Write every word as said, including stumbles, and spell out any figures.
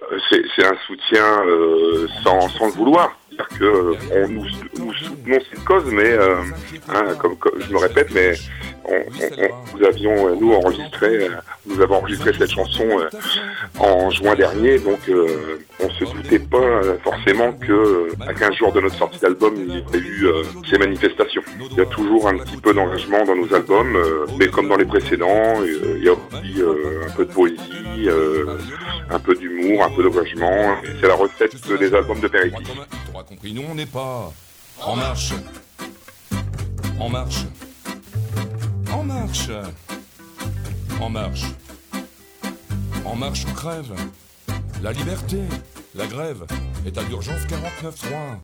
C'est, c'est un soutien euh, sans, sans le vouloir. C'est-à-dire que euh, on, nous, nous soutenons cette cause, mais euh, hein, comme, comme je me répète, mais on, on, on, nous avions nous enregistré, nous avons enregistré cette chanson euh, en juin dernier, donc euh, on se doutait pas forcément que à quinze jours de notre sortie d'album, il y aurait eu euh, ces manifestations. Il y a toujours un petit peu d'engagement dans nos albums, euh, mais comme dans les précédents, euh, il y a aussi euh, un peu de poésie, euh, un peu d'humour, un peu d'engagement. Et c'est la recette des albums de Péricles. Tu auras compris, nous on n'est pas en marche. En marche. En marche. En marche. En marche ou crève. La liberté, la grève, état d'urgence quarante-neuf trois.